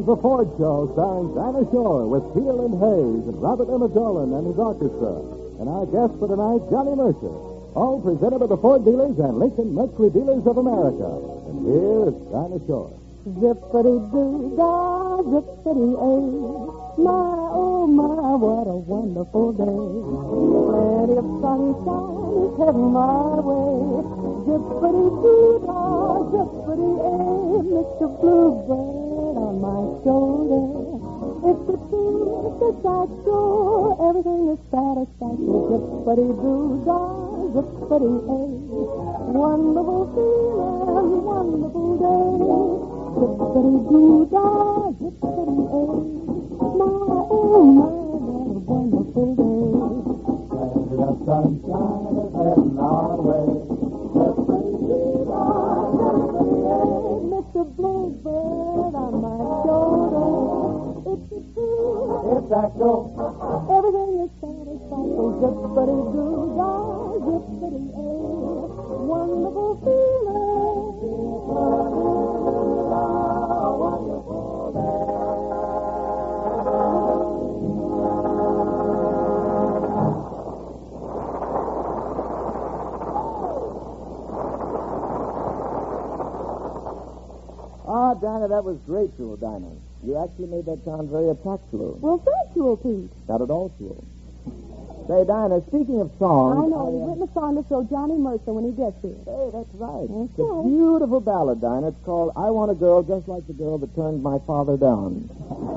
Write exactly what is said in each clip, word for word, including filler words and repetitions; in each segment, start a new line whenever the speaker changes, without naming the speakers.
The Ford Show, starring Dinah Shore with Peel and Hayes and Robert Emma Dolan and his orchestra. And our guest for tonight, Johnny Mercer. All presented by the Ford dealers and Lincoln Mercury Dealers of America. And here is Dinah Shore.
Zippity-doo-dah, zippity-ay. My, oh my, what a wonderful day. Plenty of sunshine is heading my way. Zippity-doo-dah, zippity-ay. Mister Bluebird on my shoulder. If the truth is that sure, everything is satisfactory. Zippity-doo-dah, zippity-ay. Wonderful feeling, wonderful day. Zippity-doo-dah, zippity-ay. My, oh my, what a wonderful day.
Plenty of sunshine is heading our way.
Zippity-doo-dah, zippity-ay. Mister Bluebird on my shoulder. It's the truth.
It's that go.
Everything is satisfactory. Zippity-doo-dah, zippity-ay. Wonderful feeling. Wonderful day.
Ah, Dinah, that was great, Jewel, Dinah. You actually made that sound very tactful.
Well, thank you, Pete.
Not at all, Jewel. Say, Dinah, speaking of songs...
I know.
I,
He's
uh,
written a song to show Johnny Mercer when he gets here.
Hey, that's right.
That's
It's a
right.
beautiful ballad, Dinah. It's called I Want a Girl Just Like the Girl That Turned My Father Down.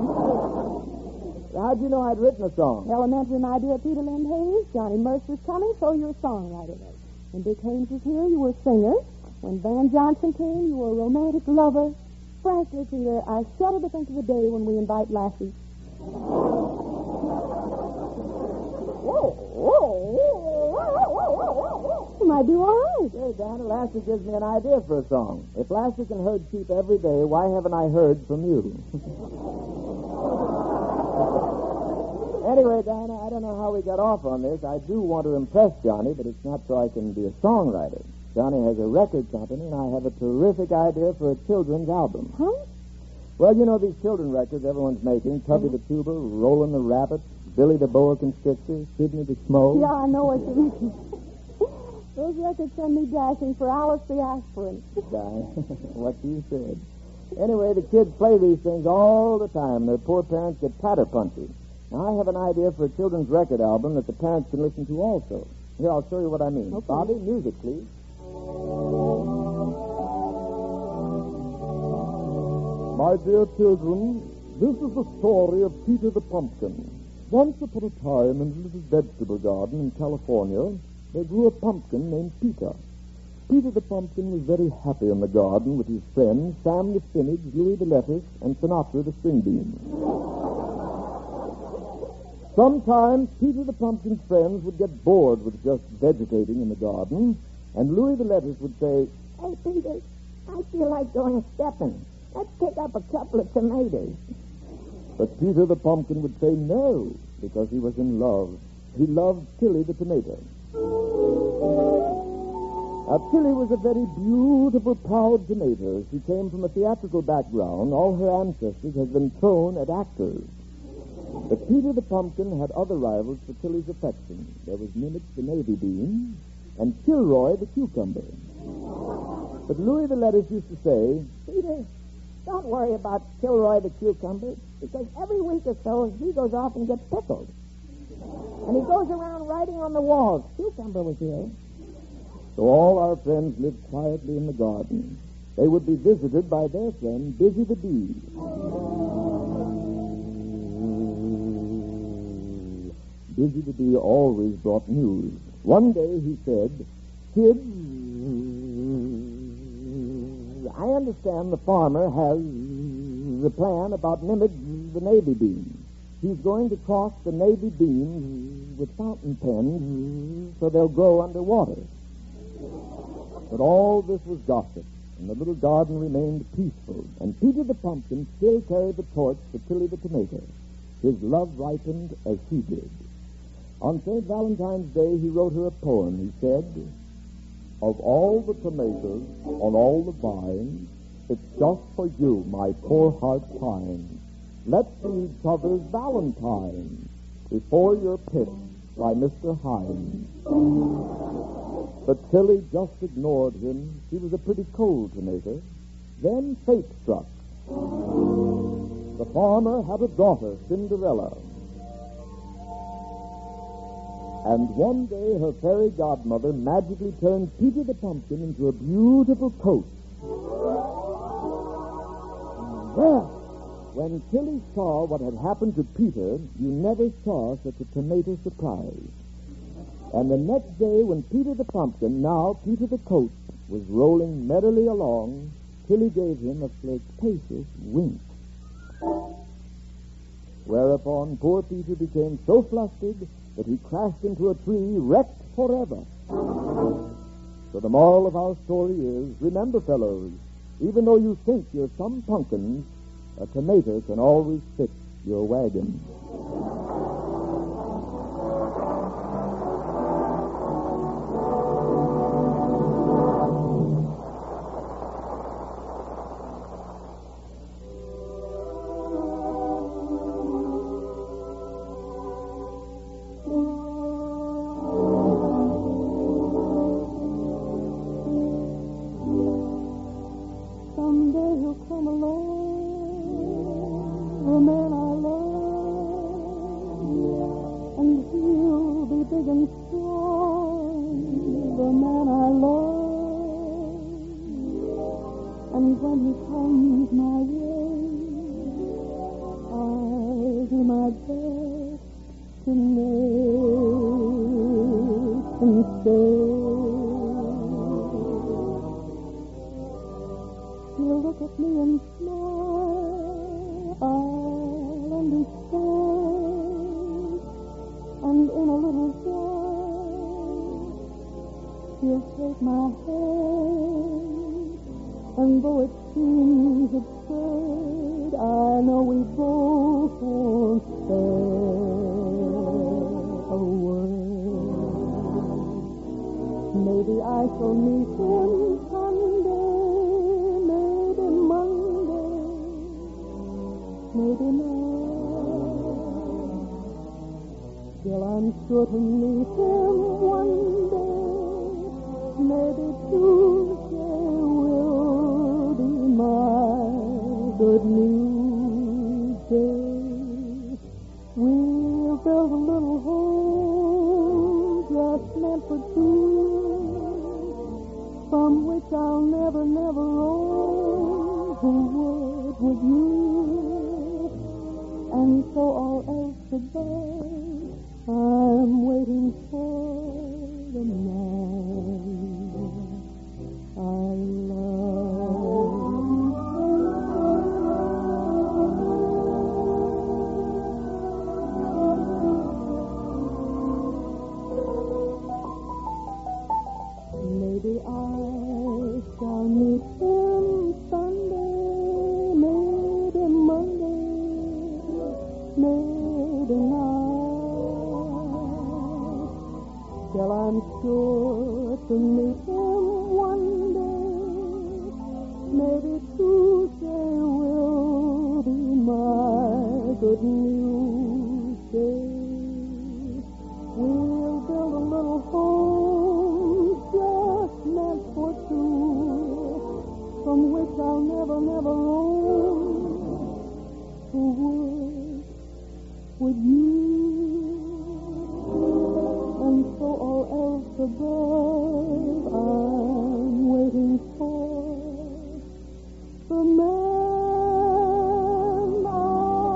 How'd you know I'd written a song?
Elementary, my dear Peter Lynn Hayes. Johnny Mercer's coming, so you're a songwriter. When Dick Haynes was here, you were a singer. When Van Johnson came, you were a romantic lover. Frankly, Peter, I shudder to think of the day when we invite Lassie. Whoa, whoa, whoa, might do all right.
Say, Dinah, Lassie gives me an idea for a song. If Lassie can herd sheep every day, why haven't I heard from you? Anyway, Dinah, I don't know how we got off on this. I do want to impress Johnny, but it's not so I can be a songwriter. Johnny has a record company, and I have a terrific idea for a children's album.
Huh?
Well, you know these children records everyone's making. Tubby the Tuba, Roland the Rabbit, Billy the Boa Constrictor, Sidney the Schmo.
Yeah, I know what you mean. Those records send me dashing for Alice the Aspirin.
What you said. Anyway, the kids play these things all the time. Their poor parents get platter punchy. Now, I have an idea for a children's record album that the parents can listen to also. Here, I'll show you what I mean.
Okay.
Bobby, music, please.
My dear children, this is the story of Peter the Pumpkin. Once upon a time in a little vegetable garden in California, there grew a pumpkin named Peter. Peter the Pumpkin was very happy in the garden with his friends, Sam the Spinach, Louis the Lettuce, and Sinatra the String Bean. Sometimes Peter the Pumpkin's friends would get bored with just vegetating in the garden, and Louis the Lettuce would say,
Hey, Peter, I feel like going stepping. Let's pick up a couple of tomatoes.
But Peter the Pumpkin would say no, because he was in love. He loved Tilly the Tomato. Now, Tilly was a very beautiful, proud tomato. She came from a theatrical background. All her ancestors had been thrown at actors. But Peter the Pumpkin had other rivals for Tilly's affection. There was Nimitz the Navy Bean and Kilroy the Cucumber. But Louis the Lettuce used to say,
Peter, don't worry about Kilroy the Cucumber, because every week or so he goes off and gets pickled. And he goes around writing on the walls, Cucumber was here.
So all our friends lived quietly in the garden. They would be visited by their friend, Busy the Bee. Busy the Bee always brought news. One day he said, Kids, I understand the farmer has a plan about Nimitz the Navy Bean. He's going to cross the Navy beans with fountain pens so they'll grow underwater. But all this was gossip, and the little garden remained peaceful, and Peter the Pumpkin still carried the torch for Tilly the Tomato. His love ripened as she did. On Saint Valentine's Day, he wrote her a poem. He said, Of all the tomatoes on all the vines, It's just for you, my poor heart pines. Let's be each other's valentines before you're picked by Mister Hines. But Tilly just ignored him. She was a pretty cold tomato. Then fate struck. The farmer had a daughter, Cinderella. And one day her fairy godmother magically turned Peter the Pumpkin into a beautiful coat. Well, when Tilly saw what had happened to Peter, you never saw such a tomato surprise. And the next day, when Peter the Pumpkin, now Peter the Coat, was rolling merrily along, Tilly gave him a flirtatious wink. Whereupon poor Peter became so flustered that he crashed into a tree, wrecked forever. So the moral of our story is, remember, fellows, even though you think you're some pumpkins, a tomato can always fix your wagon.
Maybe I shall meet him Sunday, maybe Monday, maybe not. Still I'm sure to meet him one day, maybe Tuesday will be my good news day. We'll build a little home just meant for two, from which I'll never, never roam the word with you. And so all else above, I'm waiting for the man I love. Maybe I shall meet him Sunday, maybe Monday, maybe not. Till I'm sure to meet him one day, maybe Tuesday will be my good news day. We'll build a little home just meant for two, from which I'll never, never roam the word with you. And so all else above, I'm waiting for the man I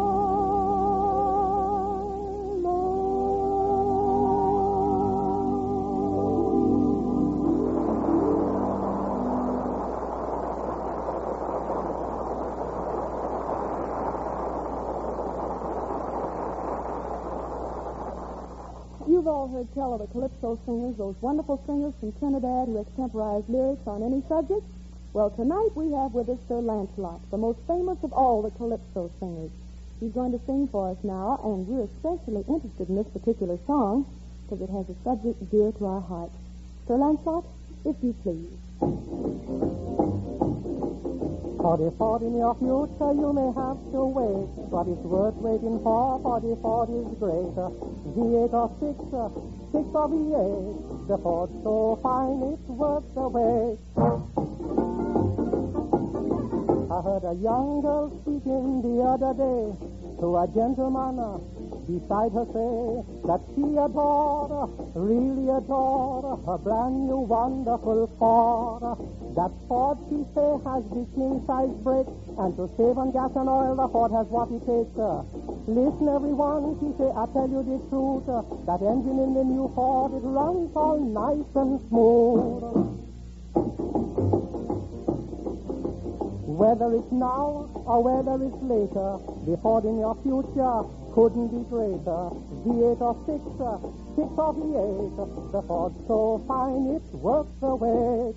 You've all heard tell of the Calypso singers, those wonderful singers from Trinidad who extemporized lyrics on any subject. Well, tonight we have with us Sir Lancelot, the most famous of all the Calypso singers. He's going to sing for us now, and we're especially interested in this particular song because it has a subject dear to our hearts. Sir Lancelot, if you please.
forty forty in your future you may have to wait, but it's worth waiting for. Forty forty is great. V eight or six, six or V eight. The Ford's so fine it's worth the wait. I heard a young girl speaking the other day to a gentleman beside her say that she adored, really adored, her brand new wonderful Ford. That Ford, she say, has the king-size brake, and to save on gas and oil, the Ford has what it takes. Listen, everyone, she say, I tell you the truth, that engine in the new Ford, it runs all nice and smooth. Whether it's now or whether it's later, the Ford in your future couldn't be greater. V eight or six, six or V eight, the Ford's so fine it's worth the wait.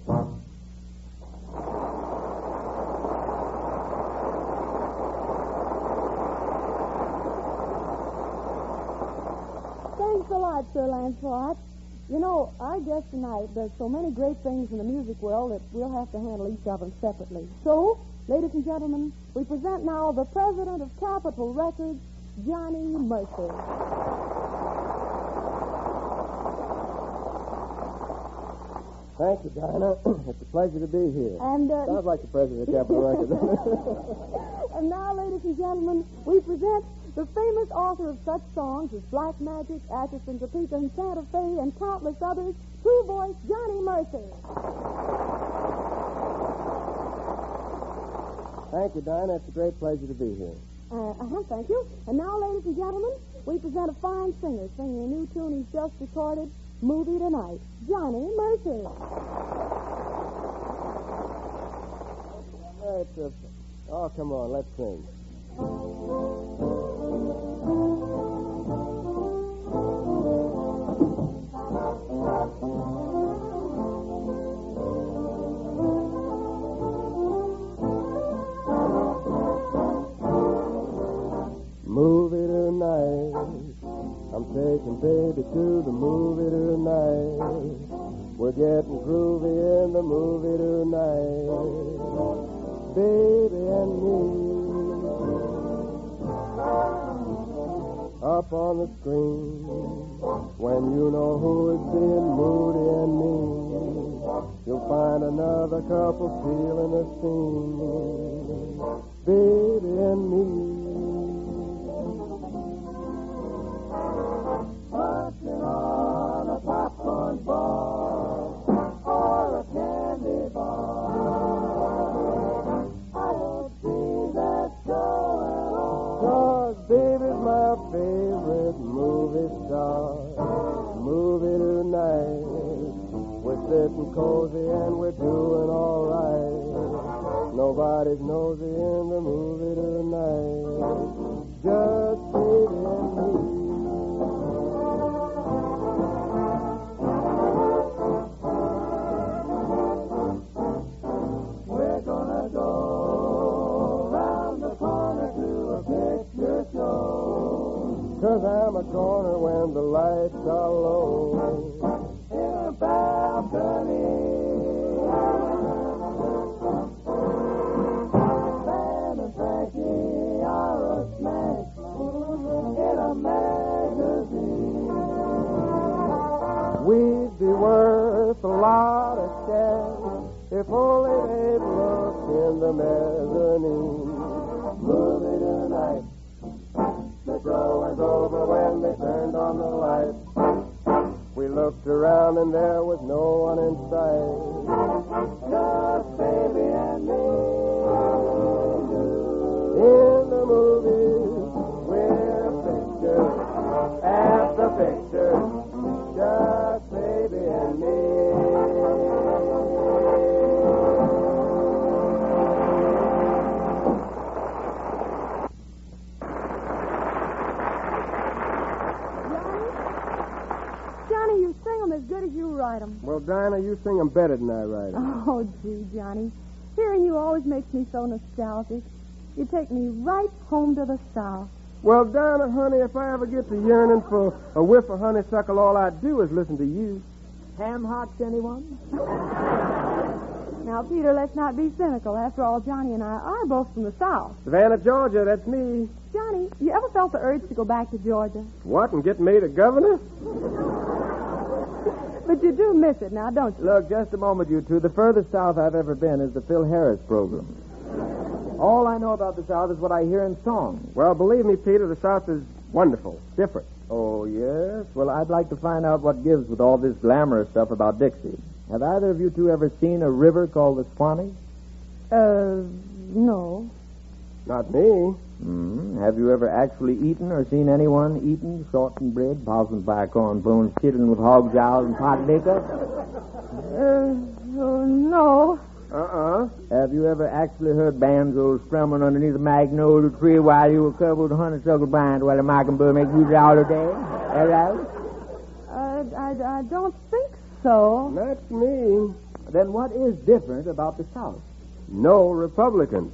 Thanks a lot, Sir Lancelot. You know, our guest tonight does so many great things in the music world that we'll have to handle each of them separately. So, ladies and gentlemen, we present now the president of Capitol Records, Johnny Mercer.
Thank you, Dinah. It's a pleasure to be here.
And, uh,
Sounds like the president of Capitol Records.
And now, ladies and gentlemen, we present the famous author of such songs as Black Magic, Atchison, Topeka, and Santa Fe, and countless others, True Voice Johnny Mercer.
Thank you, Dinah. It's a great pleasure to be here.
Uh, uh-huh, thank you. And now, ladies and gentlemen, we present a fine singer singing a new tune he's just recorded, Movie Tonight, Johnny Mercer.
Uh, it's a... Oh, come on, let's sing. Movie tonight. I'm taking baby to the movie tonight. We're getting groovy in the movie tonight. Baby and me. Up on the screen. When you know who is being moody and mean, you'll find another couple stealing the scene. Baby and me. Watching on a popcorn bar or a candy bar. I don't see that show at all. 'Cause baby's my favorite movie star. Movie tonight. We're sitting cozy and we're doing all right. Nobody's nosy in the movie tonight. Just baby and me. Cause I'm a corner when the lights are low. In a balcony. Sam and Frankie are a smash in a magazine. We'd be worth a lot of cash if only they'd look in the mezzanine. Movie tonight. The show was over when they turned on the lights. We looked around and there was no one in sight. Just baby and me. In the movies, we're pictures at the picture. Just baby and me.
As good as you write them.
Well, Dinah, you sing them better than I write them.
Oh, gee, Johnny. Hearing you always makes me so nostalgic. You take me right home to the South.
Well, Dinah, honey, if I ever get to yearning for a whiff of honeysuckle, all I do is listen to you.
Ham hocks, anyone?
Now, Peter, let's not be cynical. After all, Johnny and I are both from the South.
Savannah, Georgia, that's me.
Johnny, you ever felt the urge to go back to Georgia?
What, and get made a governor?
But you do miss it now, don't you?
Look, just a moment, you two. The furthest south I've ever been is the Phil Harris program. All I know about the South is what I hear in songs.
Well, believe me, Peter, the South is wonderful, different.
Oh, yes? Well, I'd like to find out what gives with all this glamorous stuff about Dixie. Have either of you two ever seen a river called the Swanee?
Uh, no.
Not me.
Mm-hmm. Have you ever actually eaten or seen anyone eating shortened bread, possum pie, corn bones, chitlin with hog jowls and pot liquor?
Uh, oh, no.
Uh-uh.
Have you ever actually heard banjos strumming underneath a magnolia tree while you were covered with honeysuckle vines while the mockingbird make music all the day? Hello?
Uh, I, I don't think so.
That's me.
Then what is different about the South?
No Republicans.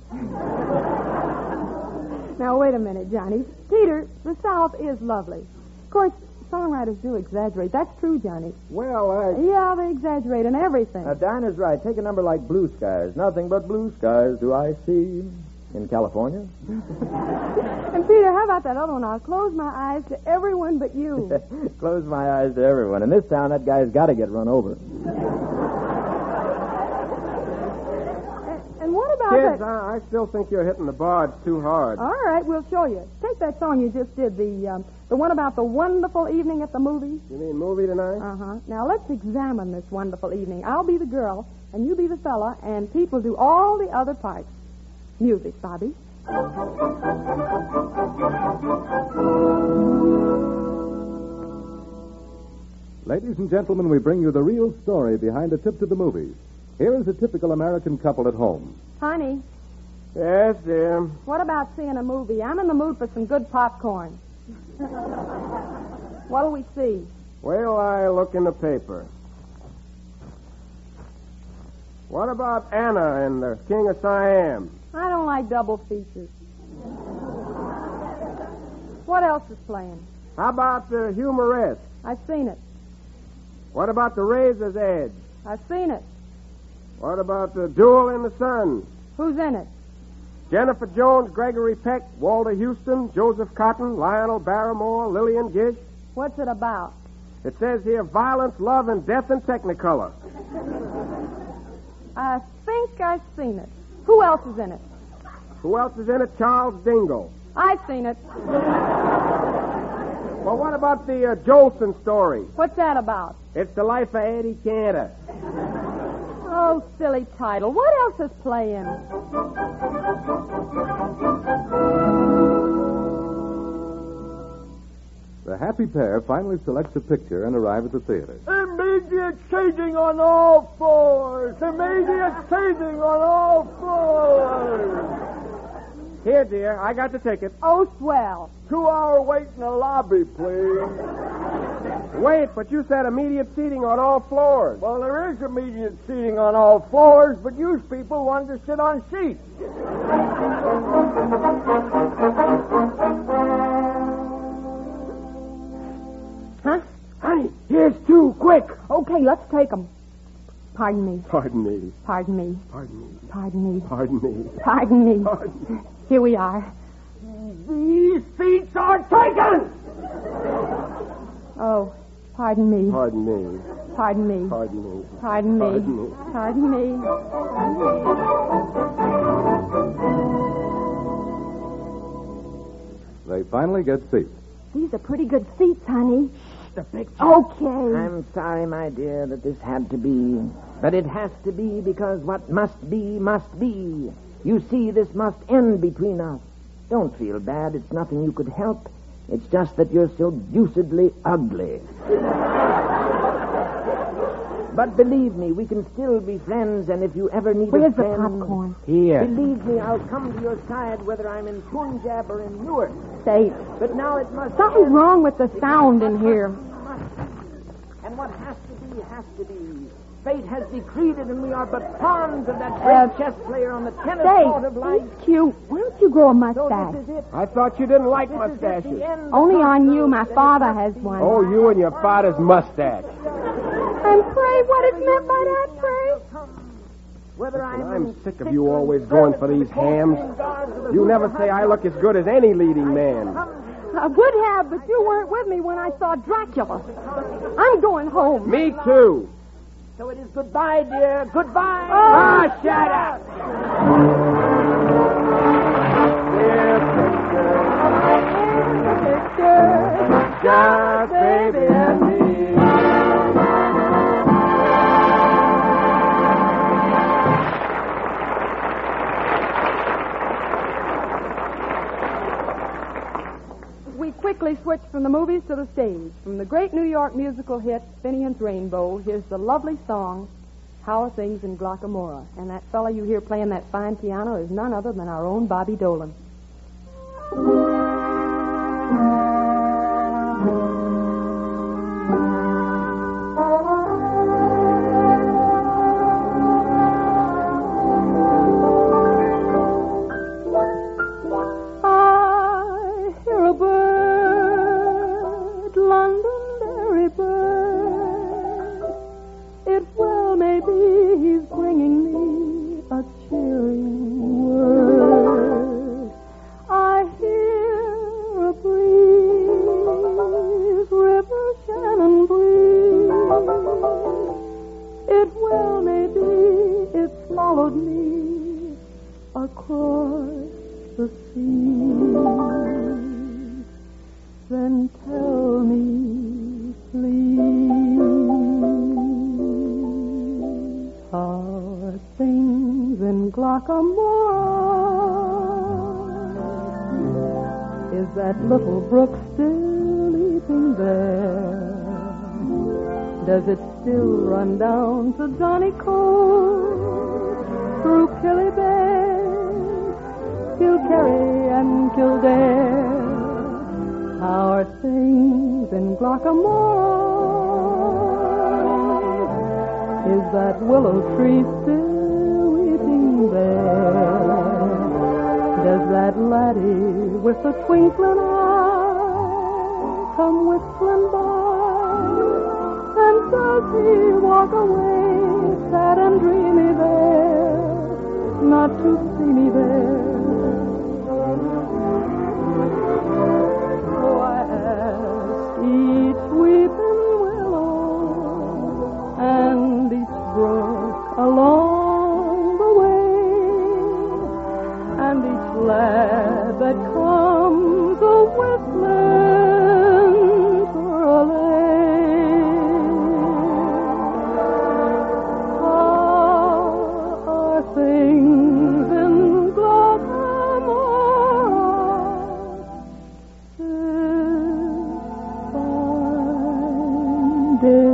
Now, wait a minute, Johnny. Peter, the South is lovely. Of course, songwriters do exaggerate. That's true, Johnny.
Well, I...
Yeah, they exaggerate in everything.
Now, Dinah's right. Take a number like Blue Skies. Nothing but blue skies do I see in California.
And, Peter, how about that other one? I'll close my eyes to everyone but you.
Close my eyes to everyone. In this town, that guy's got to get run over.
And what about
Kids,
that?
I, I still think you're hitting the barge too hard.
All right, we'll show you. Take that song you just did, the um, the one about the wonderful evening at the movies.
You mean movie tonight?
Uh-huh. Now, let's examine this wonderful evening. I'll be the girl, and you be the fella, and Pete will do all the other parts. Music, Bobby.
Ladies and gentlemen, we bring you the real story behind a trip to the movies. Here is a typical American couple at home.
Honey,
Yes, dear.
what about seeing a movie? I'm in the mood for some good popcorn. What'll we see?
Wait till I look in the paper. What about Anna and the King of Siam?
I don't like double features. What else is playing?
How about the Humoresque?
I've seen it.
What about the Razor's Edge?
I've seen it.
What about the Duel in the Sun?
Who's in it?
Jennifer Jones, Gregory Peck, Walter Houston, Joseph Cotton, Lionel Barrymore, Lillian Gish.
What's it about?
It says here violence, love, and death in Technicolor.
I think I've seen it. Who else is in it?
Who else is in it? Charles Dingle.
I've seen it.
Well, what about the uh, Jolson story?
What's that about?
It's the life of Eddie Cantor.
Oh, silly title. What else is playing?
The happy pair finally selects a picture and arrive at the theater.
Immediate staging on all fours. Immediate staging on all fours.
Here, dear, I got the ticket.
Oh, swell.
Two-hour wait in the lobby, please.
Wait, but you said immediate seating on all floors.
Well, there is immediate seating on all floors, but you people wanted to sit on seats.
Huh?
Honey, here's two, quick.
Okay, let's take them. Pardon me.
Pardon me.
Pardon me.
Pardon me.
Pardon me.
Pardon me.
Pardon me.
Pardon me.
Here we are.
These seats are taken!
Oh, pardon me.
Pardon me.
Pardon me.
Pardon me.
Pardon me.
Pardon me.
Pardon me.
They finally get seats.
These are pretty good seats, honey.
The picture.
Okay.
I'm sorry, my dear, that this had to be. But it has to be because what must be, must be. You see, this must end between us. Don't feel bad. It's nothing you could help. It's just that you're so deucedly ugly. But believe me, we can still be friends, and if you ever need
Where's
a
the
friend...
popcorn?
Here. Believe me, I'll come to your side whether I'm in Punjab or in Newark.
Say,
But now it must...
something's
end.
wrong with the sound in here.
And what has to be, has to be. Fate has decreed it, and we are but pawns of that great
Uh,
chess player on the tennis
Say,
court of life.
he's cute. Why don't you grow a
So
mustache?
this is it.
I thought you didn't like
This is it,
mustaches.
the end.
Only
The
on you.
crossroads
My
that
father
it
has
must
one.
be.
Oh, you and your father's mustache.
And pray, what is meant by that, pray?
Whether
Listen,
I'm,
I'm sick of you always going for these hams. You never say I look as good as any leading man.
I would have, but you weren't with me when I saw Dracula. I'm going home.
Me too.
So it is goodbye, dear. Goodbye.
Ah, shut up. Dear picture, just baby and me.
We quickly switched from the movies to the stage. From the great New York musical hit, Finian's Rainbow, here's the lovely song, How Are Things in Glockamora? And that fellow you hear playing that fine piano is none other than our own Bobby Dolan.
Is that little brook still leaping there? Does it still run down to Johnny Cove, through Killybeck, Kilkerry and Kildare? How are things in Glockamora? Is that willow tree still weeping there? Does that laddie with the twinkling eye come whistling by? And does he walk away sad and dreamy there, not to see me there? Oh, I ask each weeping willow and each brook along the way, and each lad that comes a whistling for a lane. How are things in Glockamora this fine day?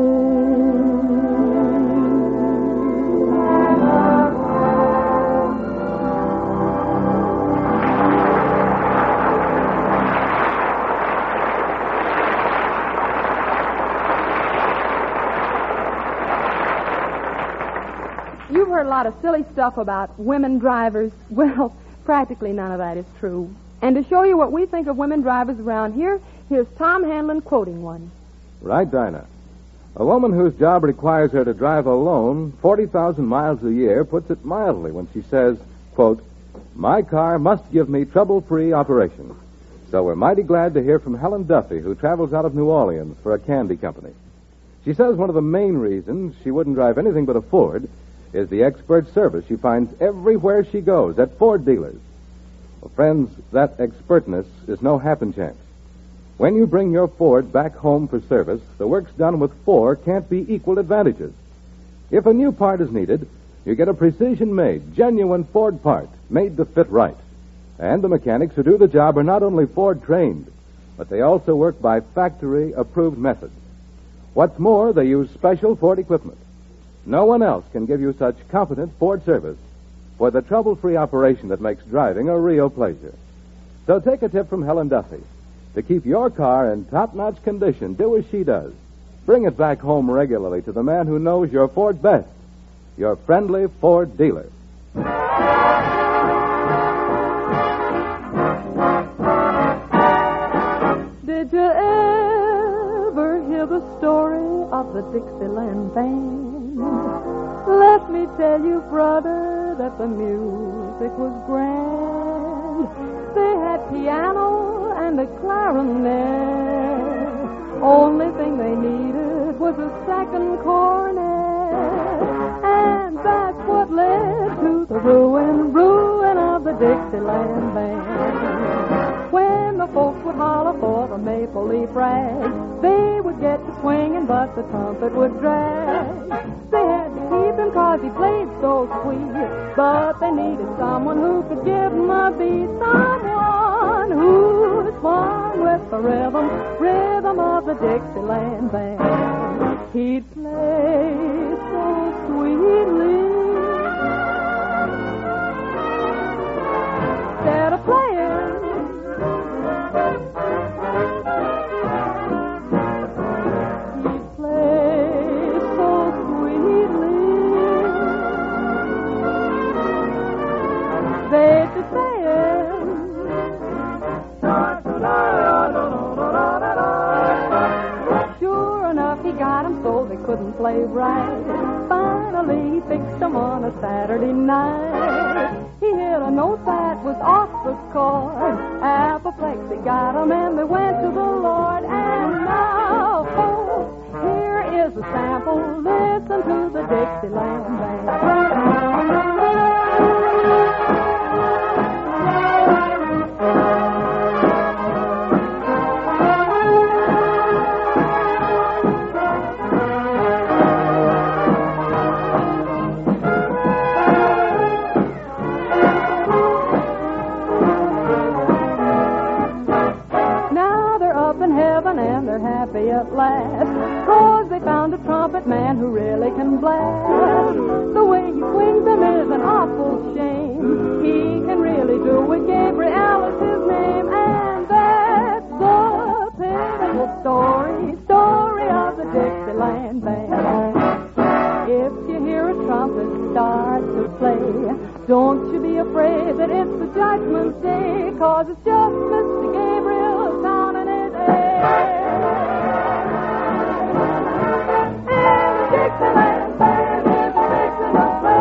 You've heard a lot of silly stuff about women drivers. Well, practically none of that is true. And to show you what we think of women drivers around here, here's Tom Hanlon quoting one.
Right, Dinah. A woman whose job requires her to drive alone forty thousand miles a year puts it mildly when she says, quote, "My car must give me trouble-free operation." So we're mighty glad to hear from Helen Duffy, who travels out of New Orleans for a candy company. She says one of the main reasons she wouldn't drive anything but a Ford is the expert service she finds everywhere she goes at Ford dealers. Well, friends, that expertness is no happen chance. When you bring your Ford back home for service, the work's done with four can't be equal advantages. If a new part is needed, you get a precision-made, genuine Ford part made to fit right. And the mechanics who do the job are not only Ford-trained, but they also work by factory-approved methods. What's more, they use special Ford equipment. No one else can give you such competent Ford service for the trouble-free operation that makes driving a real pleasure. So take a tip from Helen Duffy. To keep your car in top-notch condition, do as she does. Bring it back home regularly to the man who knows your Ford best, your friendly Ford dealer.
Did you ever hear the story of the Dixieland band? Let me tell you, brother, that the music was grand. They had piano and a clarinet. Only thing they needed was a second cornet. And that's what led to the ruin, ruin of the Dixieland band. When the folks would holler for the maple leaf rag, they would get to swinging, but the trumpet would drag. They had to keep him 'cause he played so sweet, but they needed someone who could give them a beat, someone who swung with the rhythm, rhythm of the Dixieland band. He'd play so sweetly. Instead of playing, he'd play so sweetly. They'd be saying, sure enough, he got 'em so they couldn't play right. Finally, he fixed 'em on a Saturday night. He hit a note that was off the chord. Apoplexy got 'em and they went to the Lord. And now, folks, here is a sample. Listen to the Dixieland band. And they're happy at last, 'cause they found a trumpet man who really can blast. The way he swings them is an awful shame. He can really do it. Gabriel is his name. And that's the pitiful story, story of the Dixieland band. If you hear a trumpet start to play, don't you be afraid that it's the judgment day, 'cause it's just Mister Gabriel sounding his air. Dixieland band is fixing to play.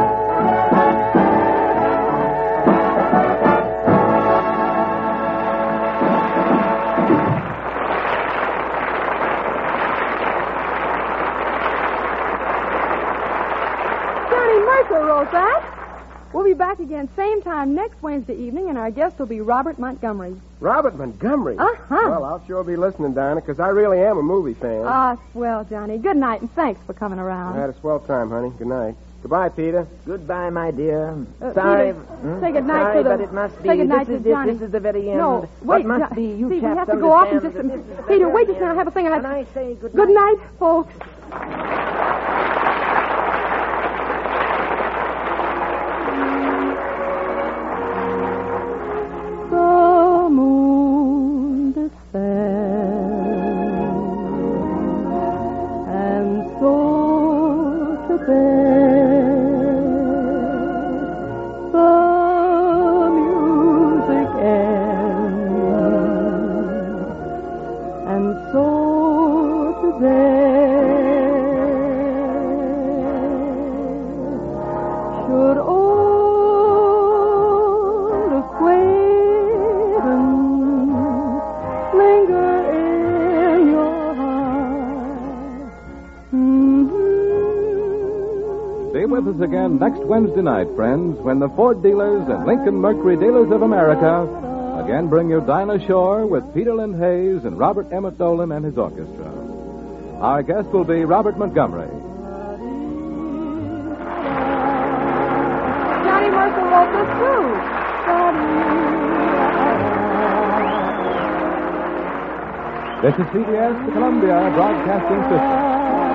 Johnny Mercer wrote that. We'll be back again same time next Wednesday evening, and our guest will be Robert Montgomery.
Robert Montgomery?
Uh-huh.
Well, I'll sure be listening, Dinah, because I really am a movie fan.
Ah, swell, Johnny. Good night, and thanks for coming around.
I had a swell time, honey. Good night. Goodbye, Peter.
Goodbye, my dear.
Uh,
Sorry.
Peter,
Hmm?
say good night
Sorry,
to the...
but it must be.
Say good night
this
to
is
Johnny.
This is the very end.
No, wait.
What must
Jo-
be, you
see, we
chaps
have to go off in just a
understand
minute.
that this is the
Peter,
very
wait just a
end.
minute. I have a thing. I have
When I say good
Good
night-
night, folks.
The moon descends, and so to bed the music ends, and so to bed should old acquaintance linger in your heart. Mm-hmm.
Be with us again next Wednesday night, friends, when the Ford dealers and Lincoln Mercury dealers of America again bring you Dinah Shore with Peter Lind Hayes and Robert Emmett Dolan and his orchestra. Our guest will be Robert Montgomery.
Johnny Mercer wrote this, too.
This is C B S, the Columbia Broadcasting System.